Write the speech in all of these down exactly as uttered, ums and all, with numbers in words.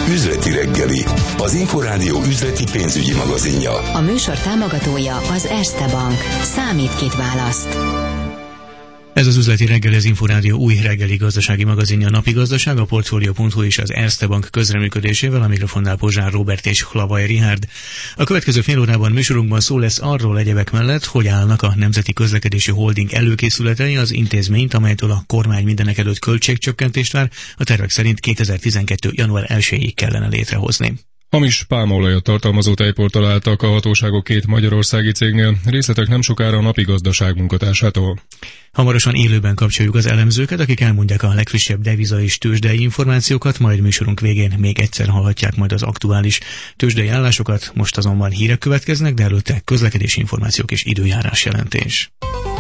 Üzleti reggeli, az Inforádió üzleti pénzügyi magazinja. A műsor támogatója az Erste Bank. Számít, kit választ. Ez az Üzleti reggeli, az Inforádió új reggeli gazdasági magazinja, napi gazdaság, a Portfolio pont hu és az Erste Bank közreműködésével, a mikrofonnál Pozsár Róbert és Hlavaj Richárd. A következő fél órában műsorunkban szó lesz arról egyebek mellett, hogy állnak a Nemzeti Közlekedési Holding előkészületei, az intézményt, amelytől a kormány mindenekelőtt költségcsökkentést vár, a tervek szerint kétezer-tizenkettő. január elsejéig kellene létrehozni. Hamis pálmaolajat tartalmazó tejport találtak a hatóságok két magyarországi cégnél, részletek nem sokára a napi gazdaság munkatársától. Hamarosan élőben kapcsoljuk az elemzőket, akik elmondják a legfrissebb deviza és tőzsdei információkat, majd műsorunk végén még egyszer hallhatják majd az aktuális tőzsdei állásokat, most azonban hírek következnek, de előtte közlekedési információk és időjárás jelentés.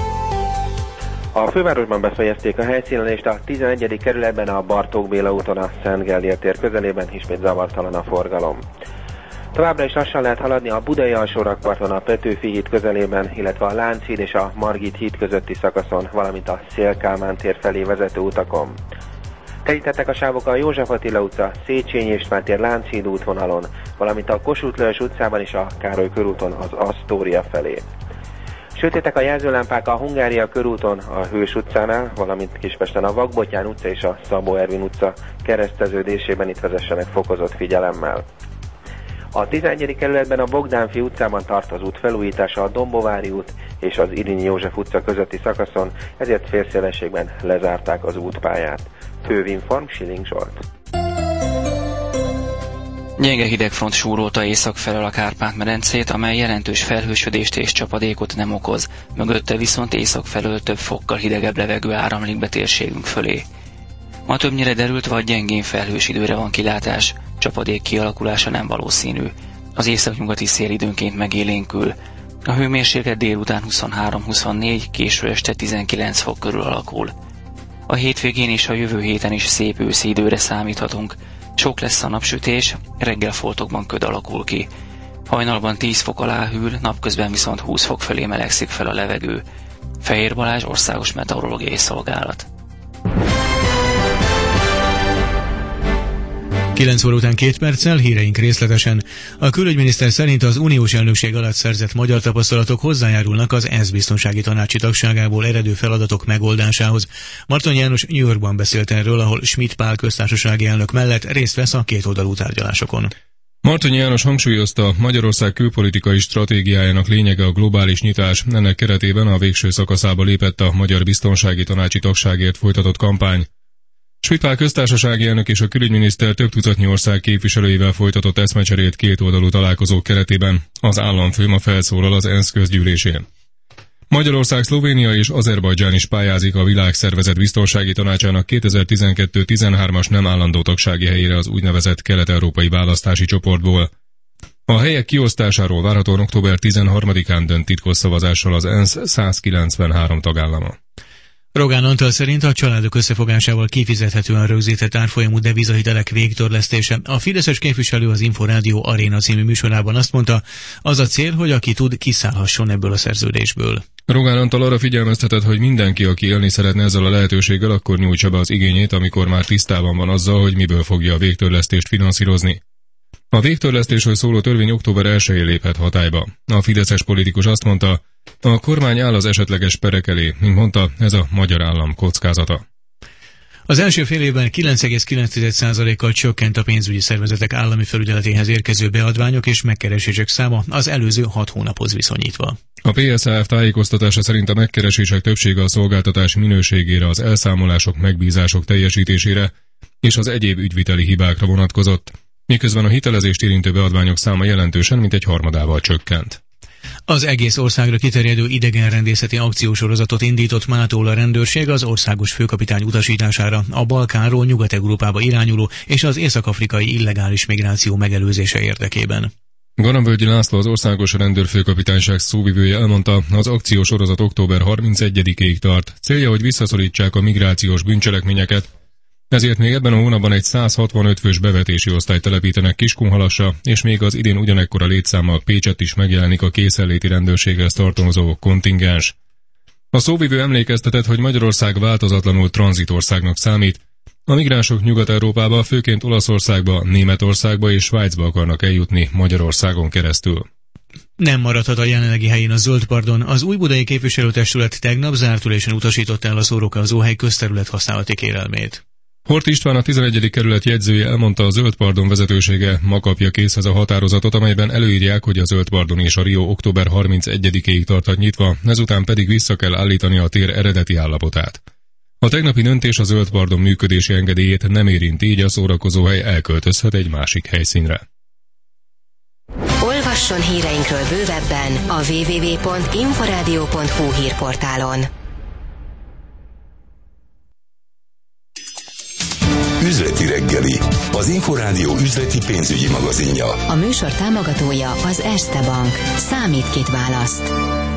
A fővárosban befejezték a helyszínelést, a tizenegyedik kerületben a Bartók Béla úton a Szent Gellért tér közelében ismét zavartalan a forgalom. Továbbra is lassan lehet haladni a Budai alsórakparton a Petőfi híd közelében, illetve a Lánchíd és a Margit híd közötti szakaszon, valamint a Széll-Kálmán tér felé vezető utakon. Terítettek a sávok a József Attila utca, Széchenyi István tér Lánchíd útvonalon, valamint a Kossuth Lajos utcában és a Károly körúton az Asztória felé. Sötétek a jelzőlámpák a Hungária körúton, a Hős utcánál, valamint Kispesten a Vakbottyán utca és a Szabó Ervin utca kereszteződésében, itt vezessenek fokozott figyelemmel. A tizenegyedik kerületben a Bogdánfi utcában tart az út felújítása, a Dombovári út és az Irinyi József utca közötti szakaszon, ezért félszélességben lezárták az útpályát. Fővinform, Schilling Zsolt. Gyenge hidegfront súrolta észak felől a Kárpát-medencét, amely jelentős felhősödést és csapadékot nem okoz, mögötte viszont észak felől több fokkal hidegebb levegő áramlik be térségünk fölé. Ma többnyire derült vagy gyengén felhős időre van kilátás, csapadék kialakulása nem valószínű. Az északnyugati szél időnként megélénkül. A hőmérséklet délután huszonhárom-huszonnégy, késő este tizenkilenc fok körül alakul. A hétvégén és a jövő héten is szép őszi időre számíthatunk. Sok lesz a napsütés, reggel foltokban köd alakul ki. Hajnalban tíz fok alá hűl, napközben viszont húsz fok felé melegszik fel a levegő. Fehér Balázs, Országos Meteorológiai Szolgálat. kilenc óra után két perccel, híreink részletesen. A külügyminiszter szerint az uniós elnökség alatt szerzett magyar tapasztalatok hozzájárulnak az é e es biztonsági tanácsi tagságából eredő feladatok megoldásához. Marton János New Yorkban beszélt erről, ahol Schmidt Pál köztársasági elnök mellett részt vesz a kétoldalú tárgyalásokon. Marton János hangsúlyozta, Magyarország külpolitikai stratégiájának lényege a globális nyitás, ennek keretében a végső szakaszába lépett a magyar biztonsági tanácsi tagságért folytatott kampány. Schmidt Pál köztársasági elnök és a külügyminiszter több tucatnyi ország képviselőivel folytatott eszmecserét kétoldalú találkozók keretében. Az államfő ma felszólal az é e es közgyűlésén. Magyarország, Szlovénia és Azerbajdzsán is pályázik a Világszervezet Biztonsági Tanácsának kétezer-tizenkettő tizenhármas nem állandó tagsági helyére az úgynevezett kelet-európai választási csoportból. A helyek kiosztásáról várhatóan október tizenharmadikán dönt titkos szavazással az é e es százkilencvenhárom tagállama. Rogán Antal szerint a családok összefogásával kifizethetően rögzített árfolyamú devizahitelek végtörlesztése. A fideszes képviselő az Inforádió Aréna című műsorában azt mondta, az a cél, hogy aki tud, kiszállhasson ebből a szerződésből. Rogán Antal arra figyelmeztetett, hogy mindenki, aki élni szeretne ezzel a lehetőséggel, akkor nyújtsa be az igényét, amikor már tisztában van azzal, hogy miből fogja a végtörlesztést finanszírozni. A végtörlesztésről szóló törvény október elsején léphet hatályba. A fideszes politikus azt mondta, a kormány áll az esetleges perek elé, mint mondta, ez a magyar állam kockázata. Az első fél évben kilenc egész kilenc százalékkal csökkent a pénzügyi szervezetek állami felügyeletéhez érkező beadványok és megkeresések száma az előző hat hónaphoz viszonyítva. A pé es á ef tájékoztatása szerint a megkeresések többsége a szolgáltatás minőségére, az elszámolások, megbízások teljesítésére és az egyéb ügyviteli hibákra vonatkozott, miközben a hitelezést érintő beadványok száma jelentősen mintegy harmadával csökkent. Az egész országra kiterjedő idegenrendészeti akciósorozatot indított mától a rendőrség az országos főkapitány utasítására a Balkánról Nyugat-Európába irányuló és az észak-afrikai illegális migráció megelőzése érdekében. Garamvölgyi László, az országos rendőrfőkapitányság szóvivője elmondta, az akciósorozat október harmincegyedikéig tart. Célja, hogy visszaszorítsák a migrációs bűncselekményeket, ezért még ebben a hónapban egy száz hatvanöt fős bevetési osztályt telepítenek Kiskunhalasra, és még az idén ugyanekkora létszámmal Pécsett is megjelenik a készenléti rendőrséghez tartozó kontingens. A szóvivő emlékeztetett, hogy Magyarország változatlanul tranzitországnak számít, A migránsok Nyugat-Európába, főként Olaszországba, Németországba és Svájcba akarnak eljutni Magyarországon keresztül. Nem maradhat a jelenlegi helyén a Zöldpardon. Az újbudai képviselőtestület tegnap zárt ülésen utasította el a Szórókázóhely közterület használati kérelmét. Hort István, a tizenegyedik kerület jegyzője elmondta, a Zöldpardon vezetősége ma kapja készhez a határozatot, amelyben előírják, hogy a Zöldpardon és a Rio október harmincegyedikéig tarthat nyitva, ezután pedig vissza kell állítani a tér eredeti állapotát. A tegnapi döntés a Zöldpardon működési engedélyét nem érinti, így a szórakozóhely elköltözhet egy másik helyszínre. Olvasson híreinkről bővebben a double-u double-u double-u pont inforádió pont hu hírportálon. Üzleti reggeli, az Inforádió üzleti pénzügyi magazinja. A műsor támogatója az Erste Bank. Számít, kit választ.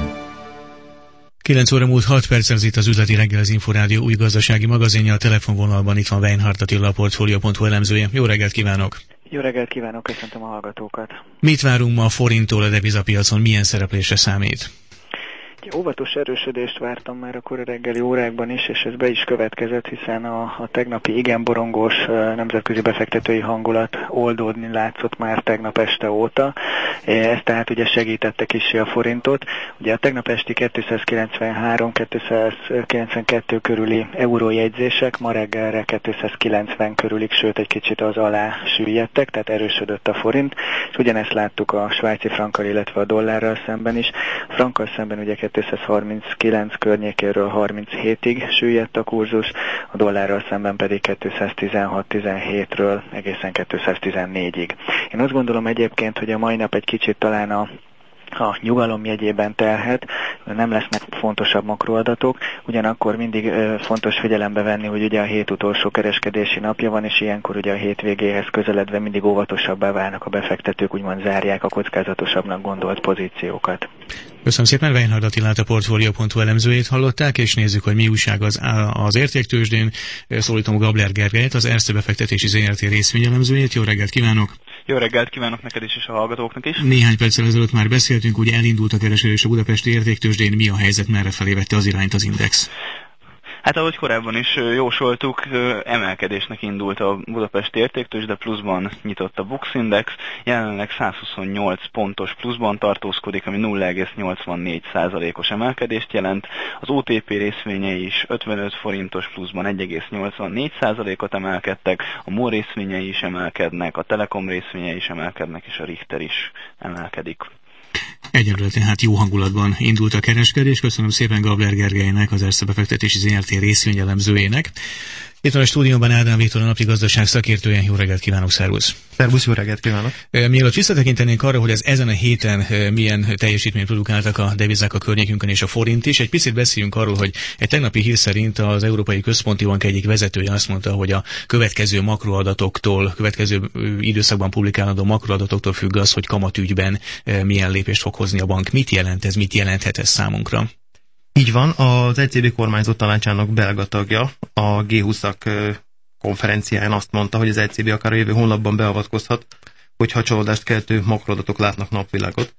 kilenc óra múlt hat perccel, az itt az üzleti reggel, az Inforádió új gazdasági magazinja. A telefonvonalban itt van Weinhardt Attila, a Portfolio pont hu elemzője. Jó reggelt kívánok! Jó reggelt kívánok, köszöntöm a hallgatókat! Mit várunk ma a forinttól a devizapiacon, milyen szereplésre számít? Egy óvatos erősödést vártam már a kora reggeli órákban is, és ez be is következett, hiszen a, a tegnapi igen borongós nemzetközi befektetői hangulat oldódni látszott már tegnap este óta. Ez tehát ugye segítette kissé a forintot. Ugye a tegnap esti kétszázkilencvenhárom kétszázkilencvenkettő körüli eurójegyzések ma reggelre kétszázkilencven körülig, sőt egy kicsit az alá süllyedtek, tehát erősödött a forint, és ugyanezt láttuk a svájci frankkal, illetve a dollárral szemben is. A frankkal szemben ugye kétszázharminckilenc környékéről harminchétig süllyedt a kurzus, a dollárral szemben pedig kétszáztizenhat tizenhétről egészen kétszáztizennégyig. Én azt gondolom egyébként, hogy a mai nap egy kicsit talán a a nyugalom jegyében telhet, nem lesznek fontosabb makroadatok, ugyanakkor mindig ö, fontos figyelembe venni, hogy ugye a hét utolsó kereskedési napja van, és ilyenkor ugye a hétvégéhez közeledve mindig óvatosabbá válnak a befektetők, úgymond zárják a kockázatosabbnak gondolt pozíciókat. Köszönöm szépen, Weinhardt Attilát, a Portfolio pont hu elemzőjét hallották, és nézzük, hogy mi újság az, az értéktőzsdén. Szólítom Gabler Gergelyet, az Erste befektetési zé er té részvényelemzőjét. Jó reggelt kívánok! Jó reggelt kívánok neked is, és a hallgatóknak is. Néhány perccel ezelőtt már beszéltünk, ugye elindult a kereskedés a budapesti értéktőzsdén, mi a helyzet, merre felé vette az irányt az index? Hát ahogy korábban is jósoltuk, emelkedésnek indult a budapesti értéktőzsde, pluszban nyitott a Bux Index, jelenleg százhuszonnyolc pontos pluszban tartózkodik, ami nulla egész nyolcvannégy százalékos emelkedést jelent. Az o té pé részvényei is ötvenöt forintos pluszban egy egész nyolcvannégy százalékot emelkedtek, a MOL részvényei is emelkednek, a Telekom részvényei is emelkednek, és a Richter is emelkedik. Egyelőre tehát jó hangulatban indult a kereskedés. Köszönöm szépen Gabler Gergelynek, az Erste befektetési zé er té részvényelemzőjének. Itt van a stúdióban Ádám Viktor, a napi gazdaság szakértője. Jó reggelt kívánok, szervusz! Szervusz, jó reggelt kívánok! Mielőtt visszatekintenénk arra, hogy ez ezen a héten milyen teljesítményt produkáltak a devizák a környékünkön és a forint is, egy picit beszéljünk arról, hogy egy tegnapi hír szerint az Európai Központi Bank egyik vezetője azt mondta, hogy a következő makroadatoktól, következő időszakban publikálandó makroadatoktól függ az, hogy kamatügyben milyen lépést fog hozni a bank. Mit jelent ez, mit jelenthet ez számunkra? Így van, az é cé bé kormányzó tanácsának belga tagja a gé húszak konferenciáján azt mondta, hogy az é cé bé akár a jövő hónapban beavatkozhat, hogyha csalódást keltő makroadatok látnak napvilágot.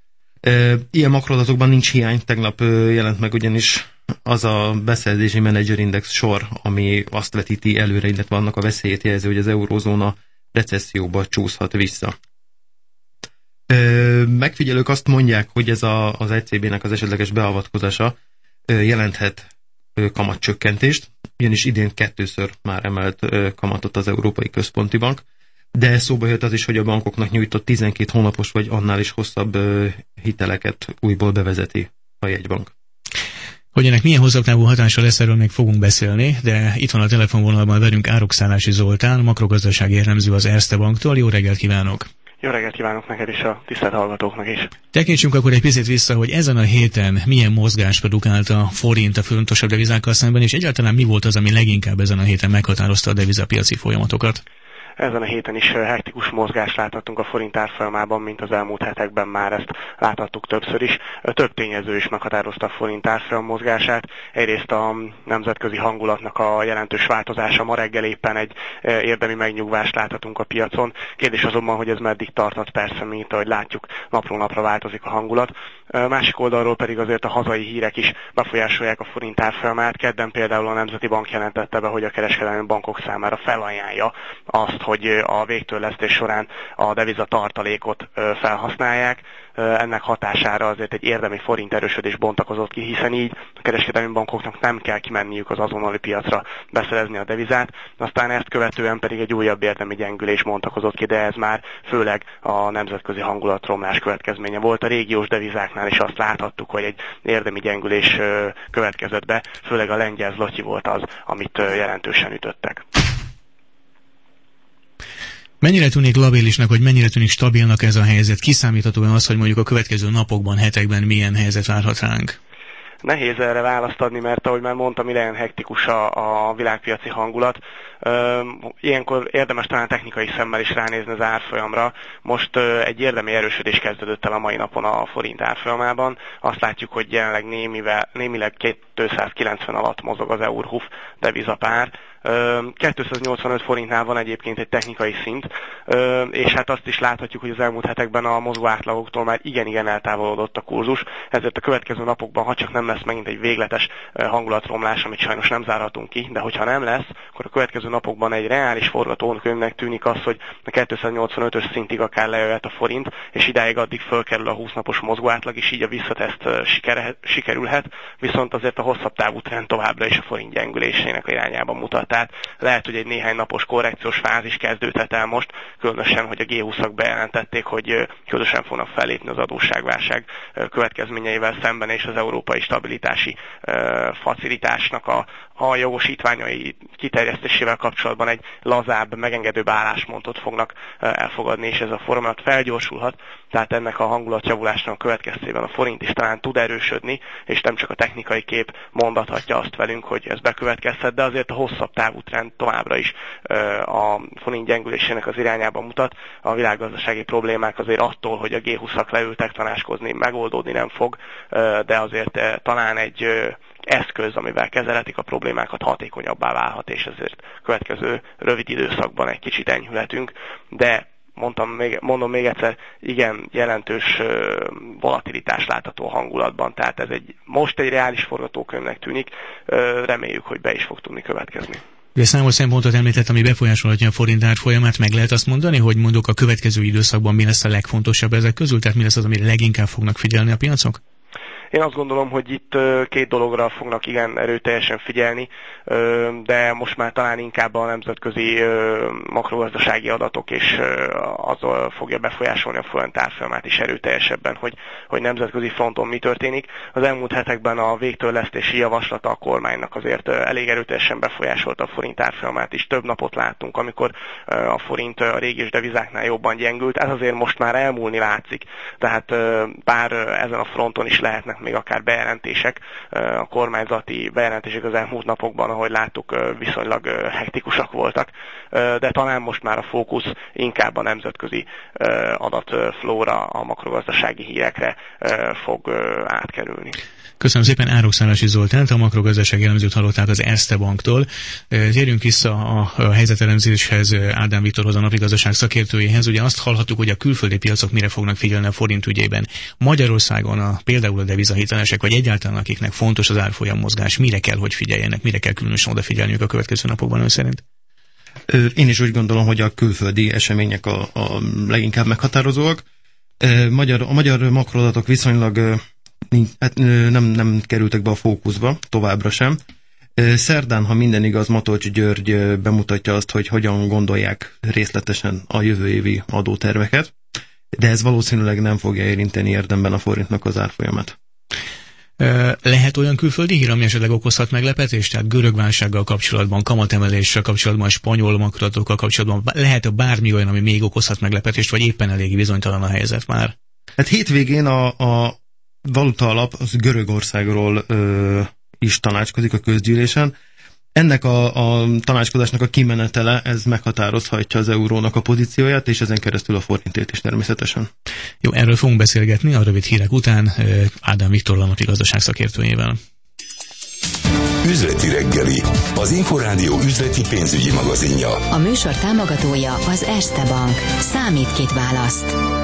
Ilyen makroadatokban nincs hiány, tegnap jelent meg ugyanis az a beszerzési menedzserindex sor, ami azt vetíti előre, illetve annak a veszélyét jelzi, hogy az eurózóna recesszióba csúszhat vissza. Megfigyelők azt mondják, hogy ez a, az é cé bének az esetleges beavatkozása jelenthet kamatcsökkentést, ugyanis idén kettőször már emelt kamatot az Európai Központi Bank, de szóba jött az is, hogy a bankoknak nyújtott tizenkét hónapos vagy annál is hosszabb hiteleket újból bevezeti a jegybank. Hogy ennek milyen hosszabb távú hatása lesz, erről még fogunk beszélni, de itt van a telefonvonalban velünk Árokszállási Zoltán, makrogazdasági elemző az Erste Banktól. Jó reggelt kívánok! Jó reggelt kívánok neked is, a tisztelt hallgatóknak is. Tekintsünk akkor egy picit vissza, hogy ezen a héten milyen mozgás produkált a forint a fontosabb devizákkal szemben, és egyáltalán mi volt az, ami leginkább ezen a héten meghatározta a devizapiaci folyamatokat? Ezen a héten is hektikus mozgást láthatunk a forint árfolyamában, mint az elmúlt hetekben már ezt láthattuk többször is. Több tényező is meghatározta a forint árfolyam mozgását. Egyrészt a nemzetközi hangulatnak a jelentős változása, ma reggel éppen egy érdemi megnyugvást láthatunk a piacon. Kérdés azonban, hogy ez meddig tarthat, persze, mint ahogy látjuk, napról napra változik a hangulat. Másik oldalról pedig azért a hazai hírek is befolyásolják a forint árfolyamát. Kedden például a Nemzeti Bank jelentette be, hogy a kereskedelmi bankok számára felajánlja azt, hogy a végtörlesztés során a devizatartalékot felhasználják. Ennek hatására azért egy érdemi forint erősödés bontakozott ki, hiszen így a kereskedelmi bankoknak nem kell kimenniük az azonnali piacra beszerezni a devizát, aztán ezt követően pedig egy újabb érdemi gyengülés bontakozott ki, de ez már főleg a nemzetközi hangulatromlás következménye volt. A régiós devizáknál is azt láthattuk, hogy egy érdemi gyengülés következett be, főleg a lengyel zlotyi volt az, amit jelentősen ütöttek. Mennyire tűnik labilisnak, vagy mennyire tűnik stabilnak ez a helyzet? Kiszámítható-e az, hogy mondjuk a következő napokban, hetekben milyen helyzet várhat ránk? Nehéz erre választ adni, mert ahogy már mondtam, ilyen hektikus a, a világpiaci hangulat. Ilyenkor érdemes talán technikai szemmel is ránézni az árfolyamra. Most egy érdemi erősödés kezdődött el a mai napon a forint árfolyamában. Azt látjuk, hogy jelenleg némivel, némileg kétszázkilencven alatt mozog az eur-huf devizapár. kétszáznyolcvanöt forintnál van egyébként egy technikai szint, és hát azt is láthatjuk, hogy az elmúlt hetekben a mozgó átlagoktól már igen-igen eltávolodott a kurzus, ezért a következő napokban, ha csak nem lesz megint egy végletes hangulatromlás, amit sajnos nem zárhatunk ki, de hogyha nem lesz, akkor a következő napokban egy reális forgatókönyvnek tűnik az, hogy a kétszáznyolcvanötös szintig akár lejöhet a forint, és idáig addig fölkerül a húsz napos mozgó átlag, és így a visszateszt sikerülhet, viszont azért a hosszabb távú trend továbbra is a forint gyengülésének irányában mutat. Tehát lehet, hogy egy néhány napos korrekciós fázis kezdődhet el most, különösen, hogy a gé húszak bejelentették, hogy különösen fognak fellépni az adósságválság következményeivel szemben, és az európai stabilitási facilitásnak a, a jogosítványai kiterjesztésével kapcsolatban egy lazább, megengedőbb álláspontot fognak elfogadni, és ez a folyamat felgyorsulhat, tehát ennek a hangulatjavulásnak a következtében a forint is talán tud erősödni, és nem csak a technikai kép mondathatja azt velünk, hogy ez bekövetkezhet, de azért a hosszabb távú trend továbbra is a forint gyengülésének az irányába mutat. A világgazdasági problémák azért attól, hogy a gé húszak leültek tanácskozni, megoldódni nem fog, de azért talán egy eszköz, amivel kezelhetik a problémákat, hatékonyabbá válhat, és ezért következő rövid időszakban egy kicsit enyhülhetünk, de mondtam még, mondom még egyszer, igen, jelentős volatilitás látható a hangulatban, tehát ez egy, most egy reális forgatókönyvnek tűnik, reméljük, hogy be is fog tudni következni. Ugye számos szempontot említett, ami befolyásolhatja a forint árfolyamát, meg lehet azt mondani, hogy mondjuk a következő időszakban mi lesz a legfontosabb ezek közül, tehát mi lesz az, amire leginkább fognak figyelni a piacok? Én azt gondolom, hogy itt két dologra fognak igen erőteljesen figyelni, de most már talán inkább a nemzetközi makrogazdasági adatok, és azzal fogja befolyásolni a forint árfolyamát is erőteljesebben, hogy, hogy nemzetközi fronton mi történik. Az elmúlt hetekben a végtörlesztési javaslata a kormánynak azért elég erőteljesen befolyásolta a forint árfolyamát is. Több napot láttunk, amikor a forint a régiós devizáknál jobban gyengült. Ez azért most már elmúlni látszik, tehát bár ezen a fronton is lehetnek még akár bejelentések, a kormányzati bejelentések az elmúlt napokban, ahogy láttuk, viszonylag hektikusak voltak, de talán most már a fókusz inkább a nemzetközi adatflóra, a makrogazdasági hírekre fog átkerülni. Köszönöm szépen, Árokszállási Zoltánt, a makrogazdasági elemzőt hallottát az Erste Banktól. Térjünk vissza a helyzetelemzéshez, Ádám Viktorhoz, a napigazdaság szakértőjéhez. Ugye azt hallhattuk, hogy a külföldi piacok mire fognak figyelni a forint ügyében. Magyarországon a, például a devizahitelesek, vagy egyáltalán akiknek fontos az árfolyam mozgás, mire kell, hogy figyeljenek, mire kell különösen odafigyelniük a következő napokban ön szerint? Én is úgy gondolom, hogy a külföldi események a, a leginkább meghatározóak. Magyar, a magyar makroadatok viszonylag hát nem, nem kerültek be a fókuszba, továbbra sem. Szerdán, ha minden igaz, Matolcsy György bemutatja azt, hogy hogyan gondolják részletesen a jövő évi adóterveket, de ez valószínűleg nem fogja érinteni érdemben a forintnak az árfolyamát. Lehet olyan külföldi hír, ami esetleg okozhat meglepetést? Tehát görög válsággal kapcsolatban, kamatemeléssel kapcsolatban, spanyol makroadatokkal kapcsolatban lehet bármi olyan, ami még okozhat meglepetést, vagy éppen elég bizonytalan a helyzet már? Hát hétvégén a, a valuta alap az Görögországról ö, is tanácskozik a közgyűlésen. Ennek a, a tanácskozásnak a kimenetele, ez meghatározhatja az eurónak a pozícióját, és ezen keresztül a forintét is természetesen. Jó, erről fogunk beszélgetni a rövid hírek után Ádám Viktor Lamati gazdaságszakértőjével. Üzleti reggeli, az Inforádió üzleti pénzügyi magazinja. A műsor támogatója az Erste Bank. Számít, kit választ.